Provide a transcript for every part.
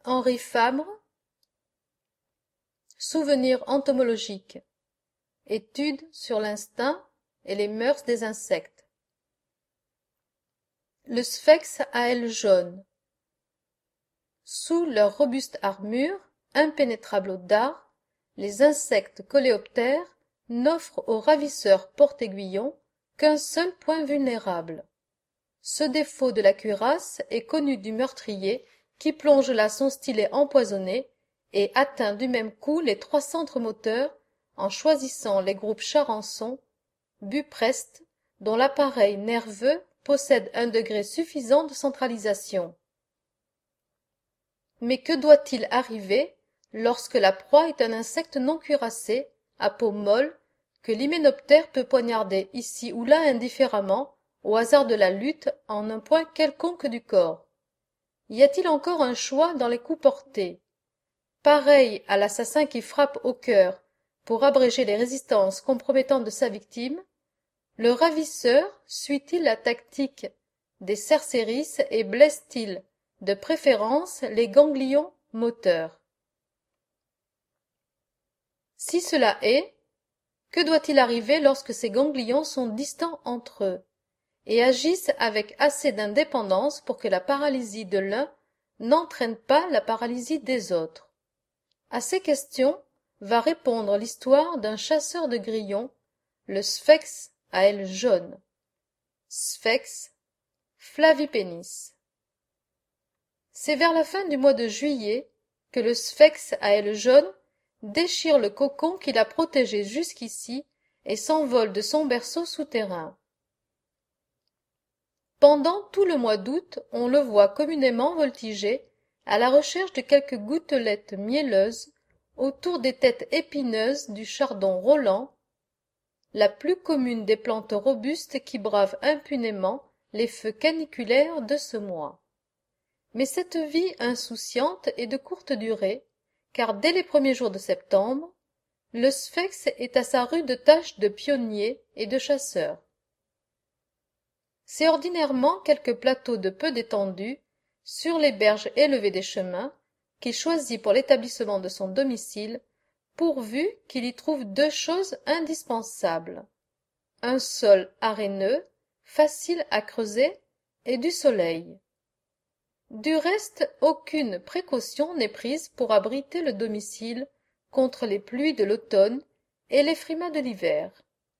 Henri Fabre, Souvenirs entomologiques, études sur l'instinct et les mœurs des insectes. Le sphex à ailes jaunes. Sous leur robuste armure, impénétrables aux dards, les insectes coléoptères n'offrent aux ravisseurs porte-aiguillons qu'un seul point vulnérable. Ce défaut de la cuirasse est connu du meurtrier qui plonge là son stylet empoisonné et atteint du même coup les 3 centres moteurs en choisissant les groupes charançon, bupreste, dont l'appareil nerveux possède un degré suffisant de centralisation. Mais que doit-il arriver lorsque la proie est un insecte non cuirassé, à peau molle, que l'hyménoptère peut poignarder ici ou là indifféremment, au hasard de la lutte, en un point quelconque du corps? Y a-t-il encore un choix dans les coups portés? Pareil à l'assassin qui frappe au cœur pour abréger les résistances compromettantes de sa victime, le ravisseur suit-il la tactique des cercéris et blesse-t-il, de préférence, les ganglions moteurs? Si cela est, que doit-il arriver lorsque ces ganglions sont distants entre eux et agissent avec assez d'indépendance pour que la paralysie de l'un n'entraîne pas la paralysie des autres? À ces questions va répondre l'histoire d'un chasseur de grillons, le sphex à ailes jaunes. Sphex flavipennis. C'est vers la fin du mois de juillet que le sphex à ailes jaunes déchire le cocon qui l'a protégé jusqu'ici et s'envole de son berceau souterrain. Pendant tout le mois d'août, on le voit communément voltiger à la recherche de quelques gouttelettes mielleuses autour des têtes épineuses du chardon Roland, la plus commune des plantes robustes qui bravent impunément les feux caniculaires de ce mois. Mais cette vie insouciante est de courte durée, car dès les premiers jours de septembre, le sphex est à sa rude tâche de pionnier et de chasseur. C'est ordinairement quelques plateaux de peu d'étendue, sur les berges élevées des chemins, qu'il choisit pour l'établissement de son domicile, pourvu qu'il y trouve 2 choses indispensables: un sol arèneux, facile à creuser, et du soleil. Du reste, aucune précaution n'est prise pour abriter le domicile contre les pluies de l'automne et les frimas de l'hiver.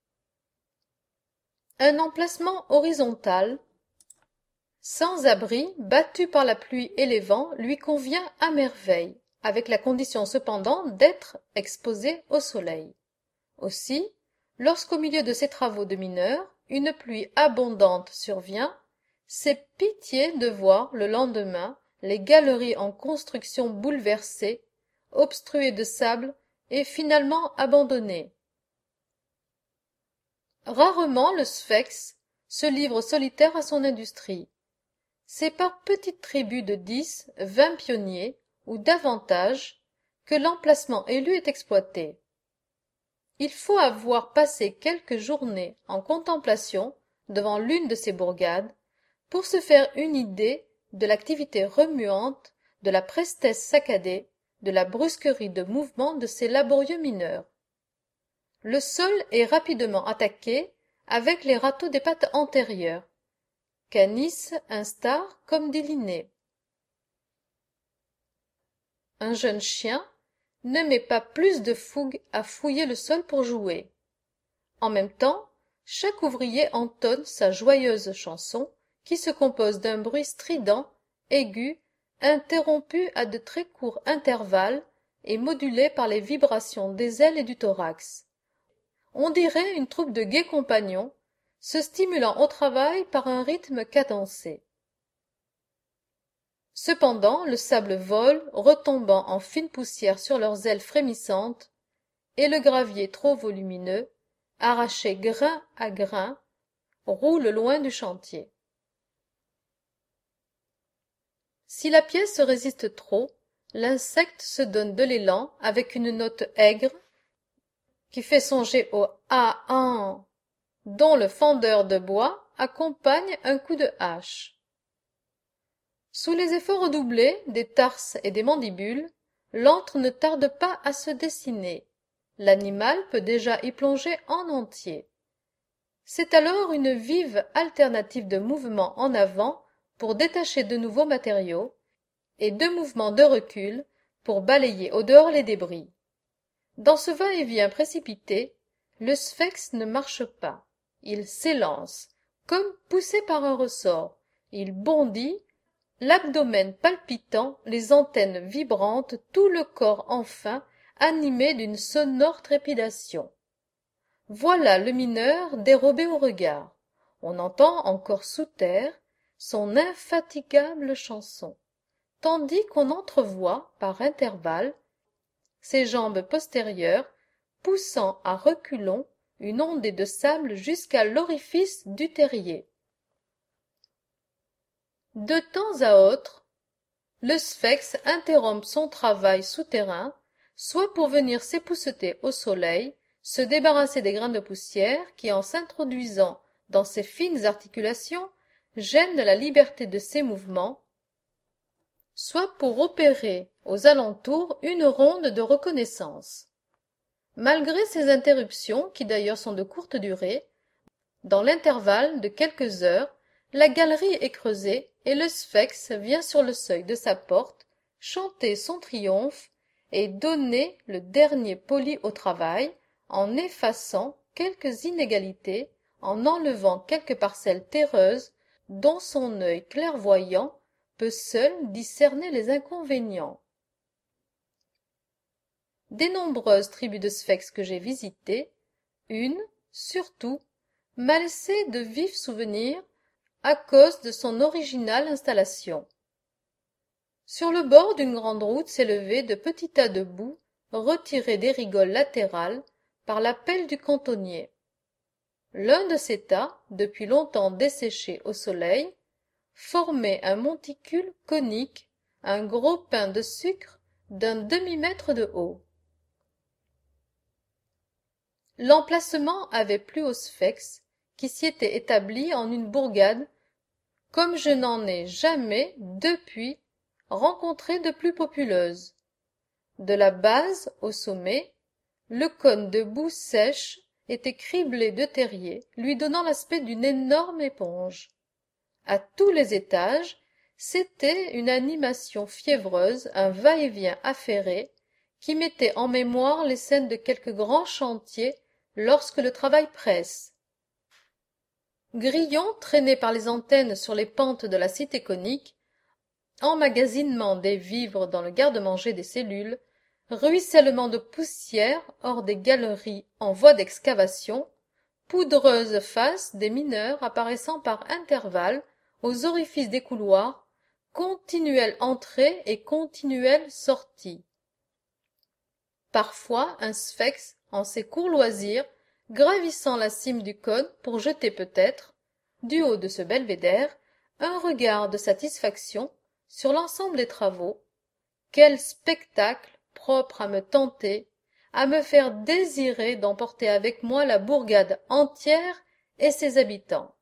Un emplacement horizontal, sans abri, battu par la pluie et les vents, lui convient à merveille, avec la condition cependant d'être exposé au soleil. Aussi, lorsqu'au milieu de ses travaux de mineur, une pluie abondante survient, c'est pitié de voir le lendemain les galeries en construction bouleversées, obstruées de sable et finalement abandonnées. Rarement le sphex se livre solitaire à son industrie. C'est par petites tribus de 10, 20 pionniers, ou davantage, que l'emplacement élu est exploité. Il faut avoir passé quelques journées en contemplation devant l'une de ces bourgades pour se faire une idée de l'activité remuante, de la prestesse saccadée, de la brusquerie de mouvement de ces laborieux mineurs. Le sol est rapidement attaqué avec les râteaux des pattes antérieures, canis instar comme des linnées. Un jeune chien ne met pas plus de fougue à fouiller le sol pour jouer. En même temps, chaque ouvrier entonne sa joyeuse chanson qui se compose d'un bruit strident, aigu, interrompu à de très courts intervalles et modulé par les vibrations des ailes et du thorax. On dirait une troupe de gais compagnons, se stimulant au travail par un rythme cadencé. Cependant, le sable vole, retombant en fine poussière sur leurs ailes frémissantes, et le gravier trop volumineux, arraché grain à grain, roule loin du chantier. Si la pièce résiste trop, l'insecte se donne de l'élan avec une note aigre qui fait songer au ah-han dont le fendeur de bois accompagne un coup de hache. Sous les efforts redoublés des tarses et des mandibules, l'antre ne tarde pas à se dessiner. L'animal peut déjà y plonger en entier. C'est alors une vive alternative de mouvements en avant pour détacher de nouveaux matériaux et de mouvements de recul pour balayer au dehors les débris. Dans ce va-et-vient précipité, le sphinx ne marche pas. Il s'élance, comme poussé par un ressort. Il bondit, l'abdomen palpitant, les antennes vibrantes, tout le corps enfin animé d'une sonore trépidation. Voilà le mineur dérobé au regard. On entend encore sous terre son infatigable chanson, tandis qu'on entrevoit, par intervalles, ses jambes postérieures poussant à reculons une ondée de sable jusqu'à l'orifice du terrier. De temps à autre, le sphinx interrompt son travail souterrain, soit pour venir s'épousseter au soleil, se débarrasser des grains de poussière qui, en s'introduisant dans ses fines articulations, gênent la liberté de ses mouvements, soit pour opérer aux alentours une ronde de reconnaissance. Malgré ces interruptions, qui d'ailleurs sont de courte durée, dans l'intervalle de quelques heures, la galerie est creusée et le sphinx vient sur le seuil de sa porte chanter son triomphe et donner le dernier poli au travail en effaçant quelques inégalités, en enlevant quelques parcelles terreuses dont son œil clairvoyant peut seul discerner les inconvénients. Des nombreuses tribus de sphinx que j'ai visitées, une, surtout, m'a laissé de vifs souvenirs à cause de son originale installation. Sur le bord d'une grande route s'élevaient de petits tas de boue retirés des rigoles latérales par la pelle du cantonnier. L'un de ces tas, depuis longtemps desséché au soleil, formait un monticule conique, un gros pain de sucre d'un demi-mètre de haut. L'emplacement avait plu au sphinx, qui s'y était établi en une bourgade, comme je n'en ai jamais, depuis, rencontré de plus populeuse. De la base au sommet, le cône de boue sèche était criblé de terriers, lui donnant l'aspect d'une énorme éponge. À tous les étages, c'était une animation fiévreuse, un va-et-vient affairé, qui mettait en mémoire les scènes de quelque grand chantier lorsque le travail presse. Grillons traînés par les antennes sur les pentes de la cité conique, emmagasinement des vivres dans le garde-manger des cellules, ruissellement de poussière hors des galeries en voie d'excavation, poudreuse face des mineurs apparaissant par intervalles aux orifices des couloirs, continuelle entrée et continuelle sortie. Parfois un sphinx, en ses courts loisirs, gravissant la cime du cône pour jeter peut-être, du haut de ce belvédère, un regard de satisfaction sur l'ensemble des travaux. Quel spectacle propre à me tenter, à me faire désirer d'emporter avec moi la bourgade entière et ses habitants.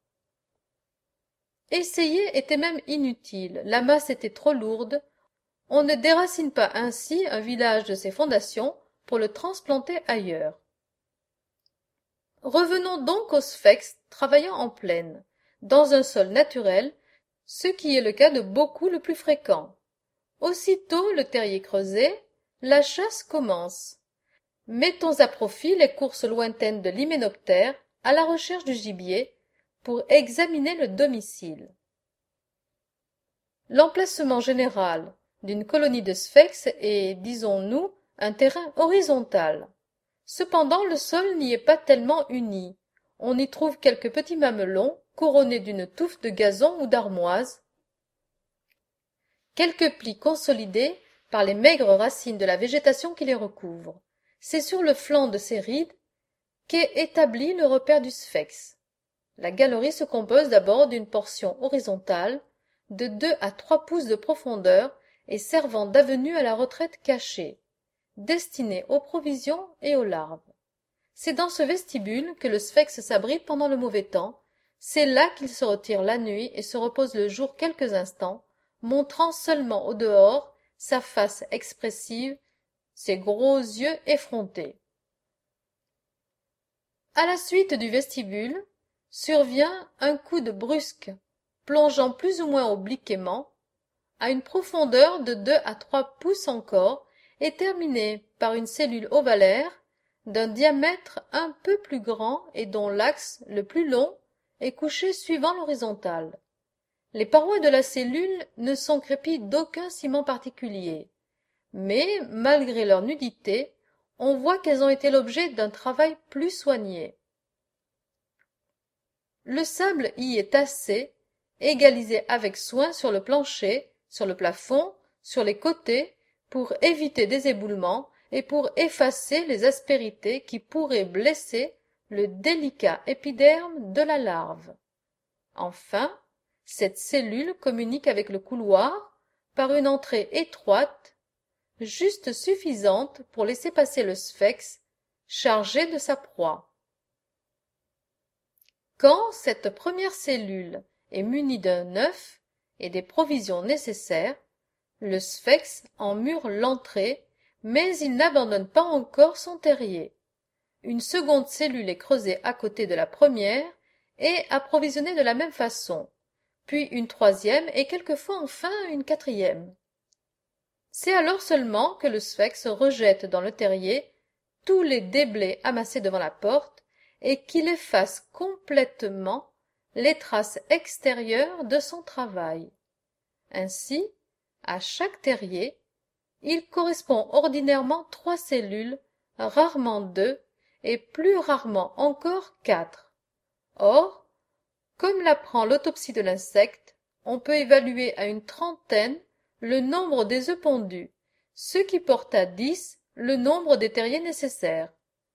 Essayer était même inutile, la masse était trop lourde, on ne déracine pas ainsi un village de ses fondations pour le transplanter ailleurs. Revenons donc au sphinx travaillant en plaine, dans un sol naturel, ce qui est le cas de beaucoup le plus fréquent. Aussitôt le terrier creusé, la chasse commence. Mettons à profit les courses lointaines de l'hyménoptère à la recherche du gibier pour examiner le domicile. L'emplacement général d'une colonie de sphinx est, disons-nous, un terrain horizontal. Cependant, le sol n'y est pas tellement uni. On y trouve quelques petits mamelons couronnés d'une touffe de gazon ou d'armoise, quelques plis consolidés par les maigres racines de la végétation qui les recouvre. C'est sur le flanc de ces rides qu'est établi le repère du sphinx. La galerie se compose d'abord d'une portion horizontale de 2 à 3 pouces de profondeur et servant d'avenue à la retraite cachée, destinée aux provisions et aux larves. C'est dans ce vestibule que le sphinx s'abrite pendant le mauvais temps, c'est là qu'il se retire la nuit et se repose le jour quelques instants, montrant seulement au dehors sa face expressive, ses gros yeux effrontés. À la suite du vestibule, survient un coude brusque, plongeant plus ou moins obliquement, à une profondeur de 2 à 3 pouces encore, et terminé par une cellule ovalaire d'un diamètre un peu plus grand et dont l'axe le plus long est couché suivant l'horizontale. Les parois de la cellule ne sont crépies d'aucun ciment particulier, mais, malgré leur nudité, on voit qu'elles ont été l'objet d'un travail plus soigné. Le sable y est tassé, égalisé avec soin sur le plancher, sur le plafond, sur les côtés, pour éviter des éboulements et pour effacer les aspérités qui pourraient blesser le délicat épiderme de la larve. Enfin, cette cellule communique avec le couloir par une entrée étroite, juste suffisante pour laisser passer le sphex chargé de sa proie. Quand cette première cellule est munie d'un œuf et des provisions nécessaires, le sphex en mure l'entrée, mais il n'abandonne pas encore son terrier. Une seconde cellule est creusée à côté de la première et approvisionnée de la même façon, puis une troisième et quelquefois enfin une quatrième. C'est alors seulement que le sphex rejette dans le terrier tous les déblais amassés devant la porte et qu'il efface complètement les traces extérieures de son travail. Ainsi, à chaque terrier, il correspond ordinairement 3 cellules, rarement 2, et plus rarement encore 4. Or, comme l'apprend l'autopsie de l'insecte, on peut évaluer à une trentaine le nombre des œufs pondus, ce qui porte à 10 le nombre des terriers nécessaires.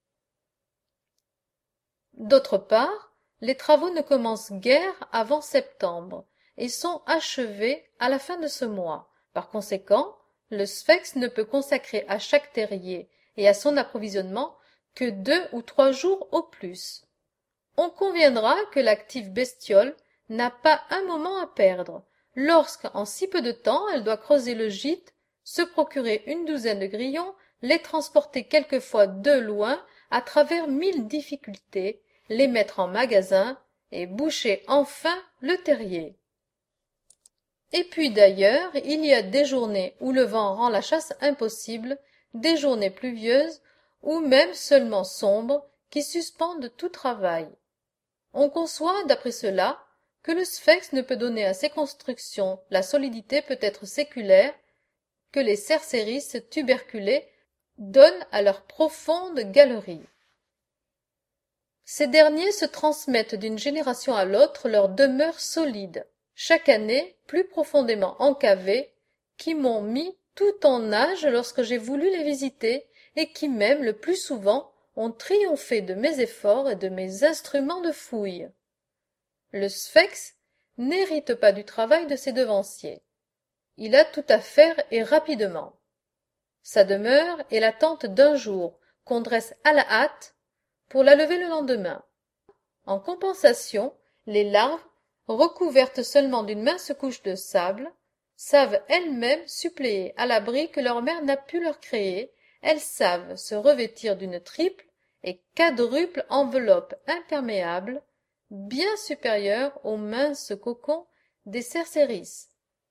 D'autre part, les travaux ne commencent guère avant septembre et sont achevés à la fin de ce mois. Par conséquent, le sphex ne peut consacrer à chaque terrier et à son approvisionnement que 2 ou 3 jours au plus. On conviendra que l'active bestiole n'a pas un moment à perdre, lorsque, en si peu de temps, elle doit creuser le gîte, se procurer une douzaine de grillons, les transporter quelquefois de loin à travers 1000 difficultés, les mettre en magasin et boucher enfin le terrier. Et puis d'ailleurs, il y a des journées où le vent rend la chasse impossible, des journées pluvieuses ou même seulement sombres qui suspendent tout travail. On conçoit, d'après cela, que le sphex ne peut donner à ses constructions la solidité peut-être séculaire que les cercéris tuberculés donnent à leurs profondes galeries. Ces derniers se transmettent d'une génération à l'autre leur demeure solide, chaque année plus profondément encavés, qui m'ont mis tout en nage lorsque j'ai voulu les visiter et qui même le plus souvent ont triomphé de mes efforts et de mes instruments de fouille. Le sphex n'hérite pas du travail de ses devanciers. Il a tout à faire et rapidement. Sa demeure est l'attente d'un jour qu'on dresse à la hâte pour la lever le lendemain. En compensation, les larves, recouvertes seulement d'une mince couche de sable, savent elles-mêmes suppléer à l'abri que leur mère n'a pu leur créer, elles savent se revêtir d'une triple et quadruple enveloppe imperméable, bien supérieure aux minces cocons des cercéris.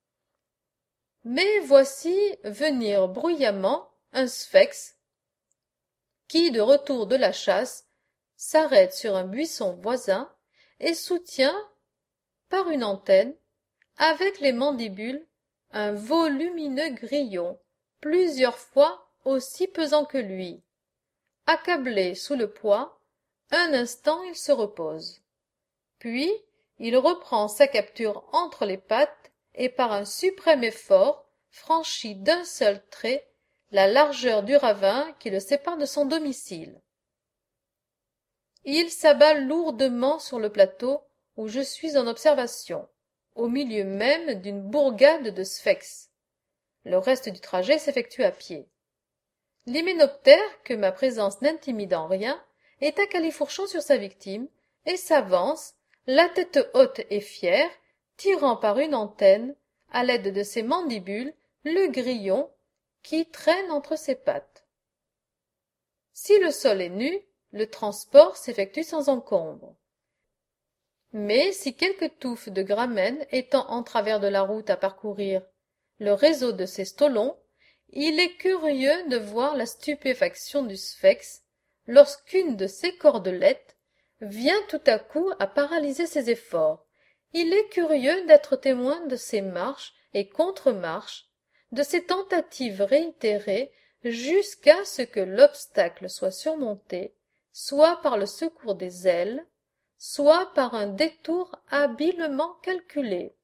Mais voici venir bruyamment un sphex qui, de retour de la chasse, s'arrête sur un buisson voisin et soutient, par une antenne, avec les mandibules, un volumineux grillon, plusieurs fois aussi pesant que lui. Accablé sous le poids, un instant il se repose. Puis il reprend sa capture entre les pattes et par un suprême effort franchit d'un seul trait la largeur du ravin qui le sépare de son domicile. Il s'abat lourdement sur le plateau où je suis en observation, au milieu même d'une bourgade de sphex. Le reste du trajet s'effectue à pied. L'hyménoptère, que ma présence n'intimide en rien, est à califourchon sur sa victime et s'avance, la tête haute et fière, tirant par une antenne, à l'aide de ses mandibules, le grillon qui traîne entre ses pattes. Si le sol est nu, le transport s'effectue sans encombre. Mais si quelques touffes de gramène étant en travers de la route à parcourir le réseau de ces stolons, il est curieux de voir la stupéfaction du sphex lorsqu'une de ces cordelettes vient tout à coup à paralyser ses efforts. Il est curieux d'être témoin de ces marches et contre-marches, de ces tentatives réitérées jusqu'à ce que l'obstacle soit surmonté, soit par le secours des ailes, soit par un détour habilement calculé.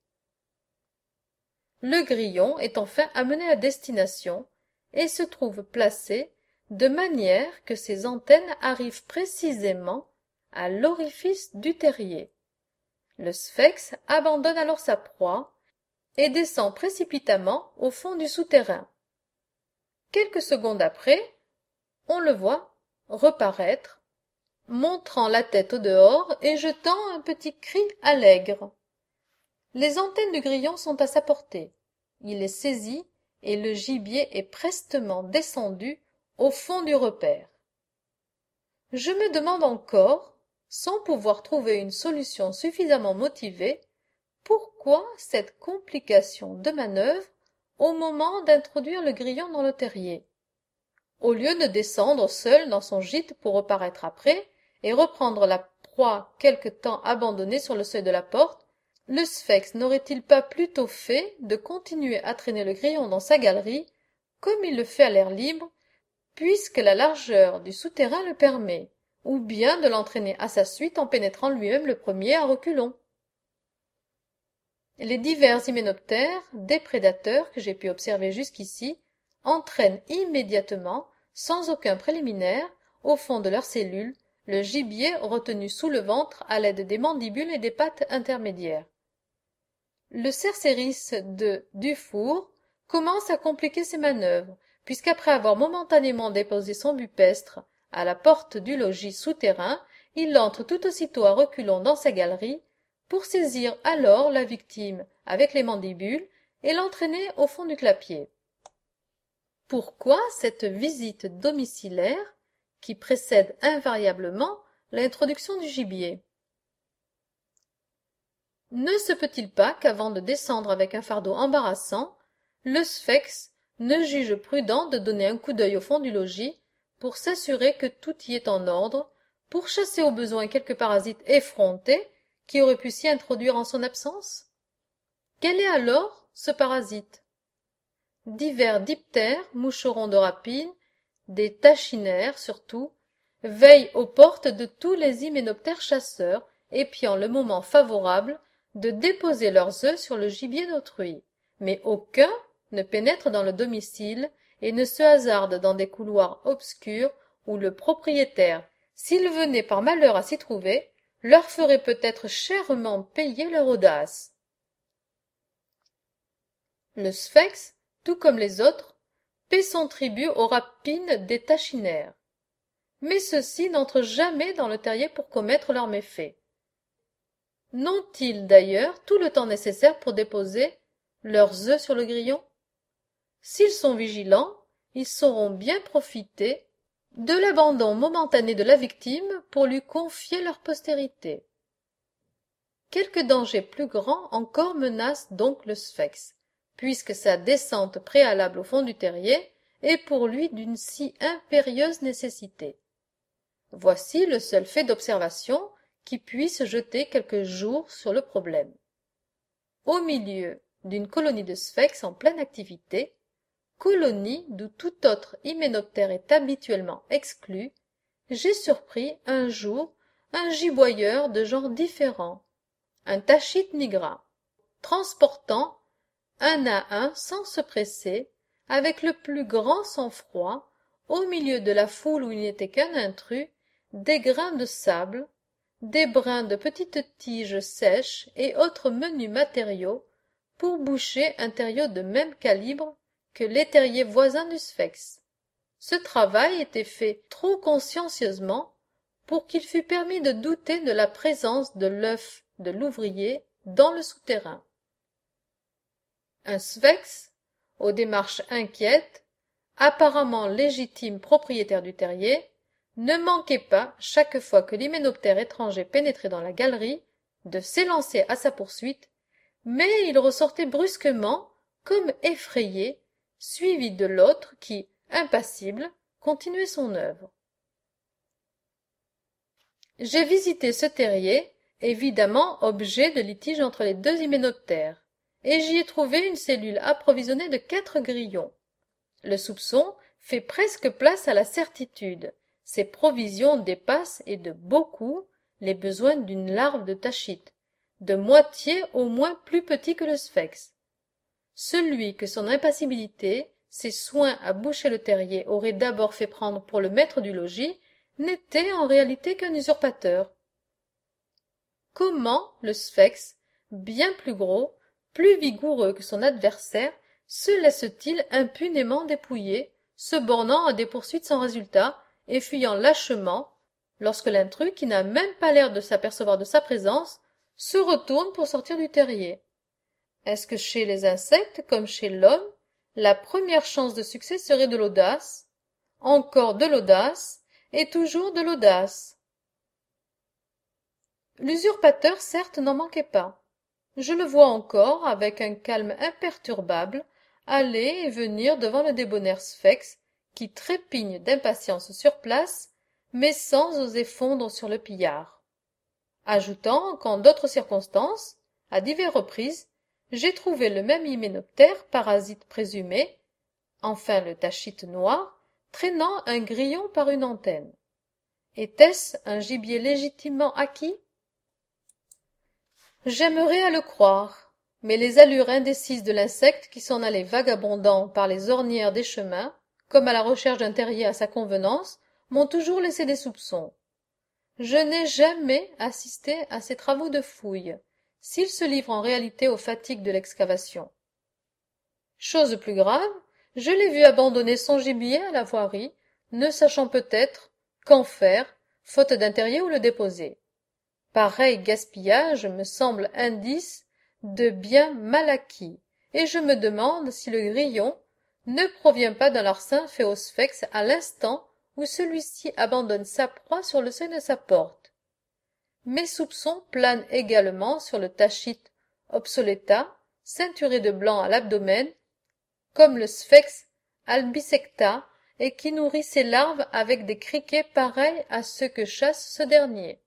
Le grillon est enfin amené à destination et se trouve placé de manière que ses antennes arrivent précisément à l'orifice du terrier. Le sphex abandonne alors sa proie et descend précipitamment au fond du souterrain. Quelques secondes après, on le voit reparaître, montrant la tête au dehors et jetant un petit cri allègre. Les antennes du grillon sont à sa portée. Il les saisit et le gibier est prestement descendu au fond du repaire. Je me demande encore, sans pouvoir trouver une solution suffisamment motivée, pourquoi cette complication de manœuvre au moment d'introduire le grillon dans le terrier. Au lieu de descendre seul dans son gîte pour reparaître après et reprendre la proie quelque temps abandonnée sur le seuil de la porte, le sphex n'aurait-il pas plutôt fait de continuer à traîner le grillon dans sa galerie, comme il le fait à l'air libre, puisque la largeur du souterrain le permet, ou bien de l'entraîner à sa suite en pénétrant lui-même le premier à reculons? Les divers hyménoptères, des prédateurs que j'ai pu observer jusqu'ici, entraînent immédiatement, sans aucun préliminaire, au fond de leurs cellules, le gibier retenu sous le ventre à l'aide des mandibules et des pattes intermédiaires. Le cercéris de Dufour commence à compliquer ses manœuvres, puisqu'après avoir momentanément déposé son bupestre à la porte du logis souterrain, il entre tout aussitôt à reculons dans sa galerie, pour saisir alors la victime avec les mandibules et l'entraîner au fond du clapier. Pourquoi cette visite domiciliaire qui précède invariablement l'introduction du gibier? Ne se peut-il pas qu'avant de descendre avec un fardeau embarrassant, le sphex ne juge prudent de donner un coup d'œil au fond du logis pour s'assurer que tout y est en ordre, pour chasser au besoin quelques parasites effrontés qui auraient pu s'y introduire en son absence? Quel est alors ce parasite? Divers diptères, moucherons de rapine, des tachinaires surtout, veillent aux portes de tous les hyménoptères chasseurs, épiant le moment favorable de déposer leurs œufs sur le gibier d'autrui, mais aucun ne pénètre dans le domicile et ne se hasarde dans des couloirs obscurs où le propriétaire, s'il venait par malheur à s'y trouver, leur ferait peut-être chèrement payer leur audace. Le sphex, tout comme les autres, paie son tribut aux rapines des tachinaires. Mais ceux-ci n'entrent jamais dans le terrier pour commettre leurs méfaits. N'ont-ils d'ailleurs tout le temps nécessaire pour déposer leurs œufs sur le grillon? S'ils sont vigilants, ils sauront bien profiter de l'abandon momentané de la victime pour lui confier leur postérité. Quelque danger plus grand encore menace donc le sphex, puisque sa descente préalable au fond du terrier est pour lui d'une si impérieuse nécessité. Voici le seul fait d'observation qui puisse jeter quelques jours sur le problème. Au milieu d'une colonie de sphex en pleine activité, colonie d'où tout autre hyménoptère est habituellement exclu, j'ai surpris un jour un giboyeur de genre différent, un tachite nigra, transportant un à un sans se presser, avec le plus grand sang-froid, au milieu de la foule où il n'était qu'un intrus, des grains de sable, des brins de petites tiges sèches et autres menus matériaux pour boucher un terrier de même calibre que les terriers voisins du sphex. Ce travail était fait trop consciencieusement pour qu'il fût permis de douter de la présence de l'œuf de l'ouvrier dans le souterrain. Un sphinx, aux démarches inquiètes, apparemment légitime propriétaire du terrier, ne manquait pas, chaque fois que l'hyménoptère étranger pénétrait dans la galerie, de s'élancer à sa poursuite, mais il ressortait brusquement, comme effrayé, suivi de l'autre qui, impassible, continuait son œuvre. J'ai visité ce terrier, évidemment objet de litige entre les deux hyménoptères, et j'y ai trouvé une cellule approvisionnée de 4 grillons. Le soupçon fait presque place à la certitude. Ces provisions dépassent, et de beaucoup, les besoins d'une larve de tachite, de moitié au moins plus petit que le sphinx. Celui que son impassibilité, ses soins à boucher le terrier auraient d'abord fait prendre pour le maître du logis, n'était en réalité qu'un usurpateur. Comment le sphinx, bien plus gros, plus vigoureux que son adversaire, se laisse-t-il impunément dépouiller, se bornant à des poursuites sans résultat, et fuyant lâchement, lorsque l'intrus, qui n'a même pas l'air de s'apercevoir de sa présence, se retourne pour sortir du terrier? Est-ce que chez les insectes, comme chez l'homme, la première chance de succès serait de l'audace, encore de l'audace, et toujours de l'audace? L'usurpateur certes n'en manquait pas. Je le vois encore, avec un calme imperturbable, aller et venir devant le débonnaire sphinx, qui trépigne d'impatience sur place, mais sans oser fondre sur le pillard. Ajoutant qu'en d'autres circonstances, à diverses reprises, j'ai trouvé le même hyménoptère, parasite présumé, enfin le tachite noir, traînant un grillon par une antenne. Était-ce un gibier légitimement acquis? J'aimerais à le croire, mais les allures indécises de l'insecte qui s'en allait vagabondant par les ornières des chemins, comme à la recherche d'un terrier à sa convenance, m'ont toujours laissé des soupçons. Je n'ai jamais assisté à ces travaux de fouille, s'ils se livrent en réalité aux fatigues de l'excavation. Chose plus grave, je l'ai vu abandonner son gibier à la voirie, ne sachant peut-être qu'en faire, faute d'un terrier où le déposer. Pareil gaspillage me semble indice de biens mal acquis, et je me demande si le grillon ne provient pas d'un larcin fait au sphinx à l'instant où celui-ci abandonne sa proie sur le seuil de sa porte. Mes soupçons planent également sur le tachite obsoleta, ceinturé de blanc à l'abdomen, comme le sphinx albicecta, et qui nourrit ses larves avec des criquets pareils à ceux que chasse ce dernier.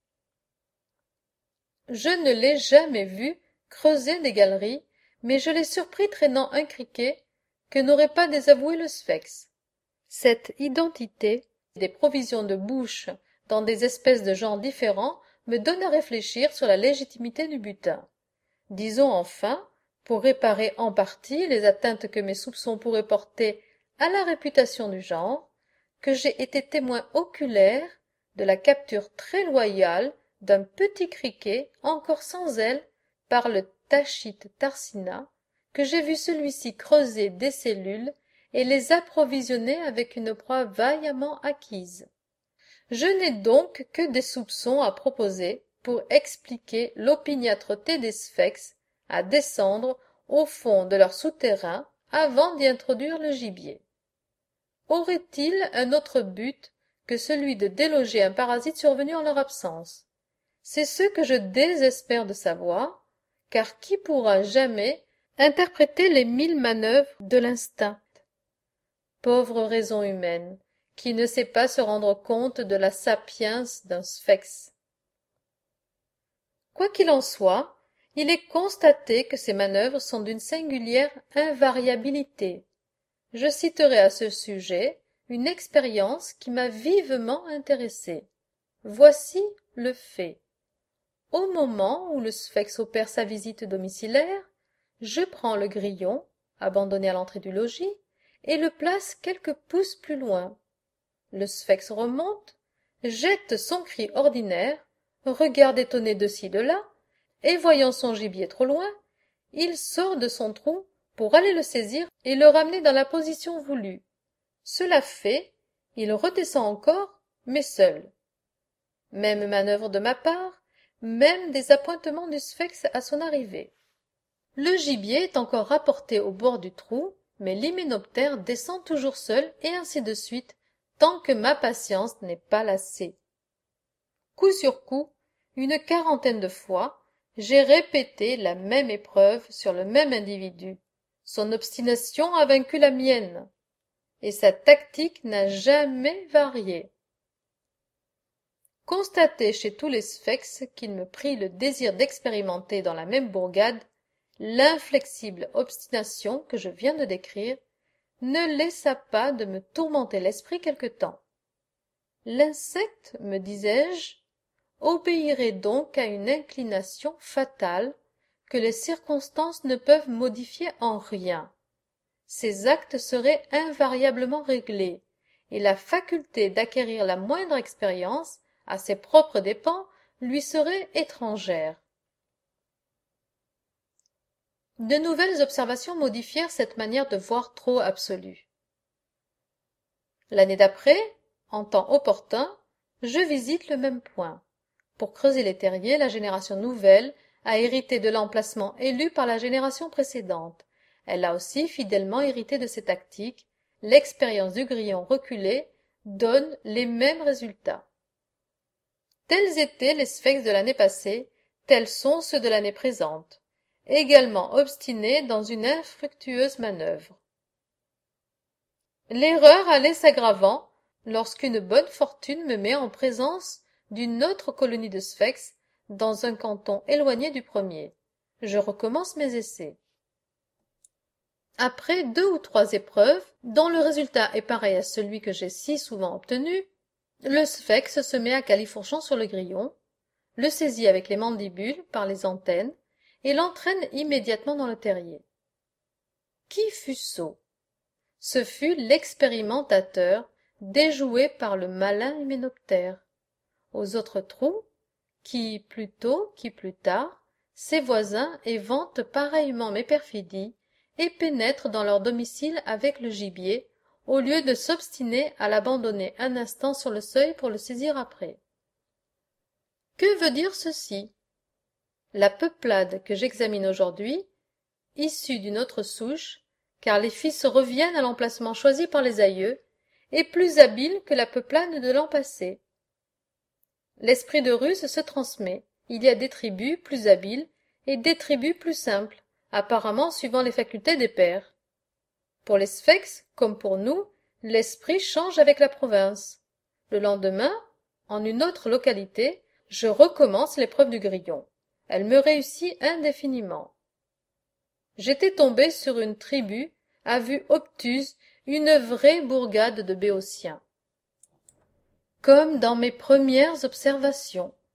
Je ne l'ai jamais vu creuser des galeries, mais je l'ai surpris traînant un criquet que n'aurait pas désavoué le sphinx. Cette identité des provisions de bouche dans des espèces de genres différents me donne à réfléchir sur la légitimité du butin. Disons enfin, pour réparer en partie les atteintes que mes soupçons pourraient porter à la réputation du genre, que j'ai été témoin oculaire de la capture très loyale d'un petit criquet encore sans ailes par le tachite tarsina, que j'ai vu celui-ci creuser des cellules et les approvisionner avec une proie vaillamment acquise. Je n'ai donc que des soupçons à proposer pour expliquer l'opiniâtreté des sphinx à descendre au fond de leur souterrain avant d'y introduire le gibier. Aurait-il un autre but que celui de déloger un parasite survenu en leur absence? C'est ce que je désespère de savoir, car qui pourra jamais interpréter les 1000 manœuvres de l'instinct? Pauvre raison humaine, qui ne sait pas se rendre compte de la sapiens d'un sphinx. Quoi qu'il en soit, il est constaté que ces manœuvres sont d'une singulière invariabilité. Je citerai à ce sujet une expérience qui m'a vivement intéressé. Voici le fait. Au moment où le sphinx opère sa visite domiciliaire, je prends le grillon, abandonné à l'entrée du logis, et le place quelques pouces plus loin. Le sphinx remonte, jette son cri ordinaire, regarde étonné de ci de là, et voyant son gibier trop loin, il sort de son trou pour aller le saisir et le ramener dans la position voulue. Cela fait, il redescend encore, mais seul. Même manœuvre de ma part, même désappointement du sphinx à son arrivée. Le gibier est encore rapporté au bord du trou, mais l'hyménoptère descend toujours seul, et ainsi de suite, tant que ma patience n'est pas lassée. Coup sur coup, une quarantaine de fois, j'ai répété la même épreuve sur le même individu. Son obstination a vaincu la mienne, et sa tactique n'a jamais varié. Constater chez tous les sphex qu'il me prit le désir d'expérimenter dans la même bourgade l'inflexible obstination que je viens de décrire, ne laissa pas de me tourmenter l'esprit quelque temps. L'insecte, me disais-je, obéirait donc à une inclination fatale que les circonstances ne peuvent modifier en rien. Ses actes seraient invariablement réglés, et la faculté d'acquérir la moindre expérience, à ses propres dépens, lui serait étrangère. De nouvelles observations modifièrent cette manière de voir trop absolue. L'année d'après, en temps opportun, je visite le même point. Pour creuser les terriers, la génération nouvelle a hérité de l'emplacement élu par la génération précédente. Elle a aussi fidèlement hérité de ses tactiques. L'expérience du grillon reculé donne les mêmes résultats. Tels étaient les sphex de l'année passée, tels sont ceux de l'année présente, également obstinés dans une infructueuse manœuvre. L'erreur allait s'aggravant lorsqu'une bonne fortune me met en présence d'une autre colonie de sphex dans un canton éloigné du premier. Je recommence mes essais. Après 2 ou 3 épreuves, dont le résultat est pareil à celui que j'ai si souvent obtenu, le sphex se met à califourchon sur le grillon, le saisit avec les mandibules par les antennes et l'entraîne immédiatement dans le terrier. Qui fut sot? Ce fut l'expérimentateur déjoué par le malin hyménoptère. Aux autres trous, qui plus tôt, qui plus tard, ses voisins éventent pareillement mes perfidies et pénètrent dans leur domicile avec le gibier, au lieu de s'obstiner à l'abandonner un instant sur le seuil pour le saisir après. Que veut dire ceci? La peuplade que j'examine aujourd'hui, issue d'une autre souche, car les fils reviennent à l'emplacement choisi par les aïeux, est plus habile que la peuplade de l'an passé. L'esprit de ruse se transmet. Il y a des tribus plus habiles et des tribus plus simples, apparemment suivant les facultés des pères. Pour les sphex, comme pour nous, l'esprit change avec la province. Le lendemain, en une autre localité, je recommence l'épreuve du grillon. Elle me réussit indéfiniment. J'étais tombé sur une tribu à vue obtuse, une vraie bourgade de Béotiens. Comme dans mes premières observations,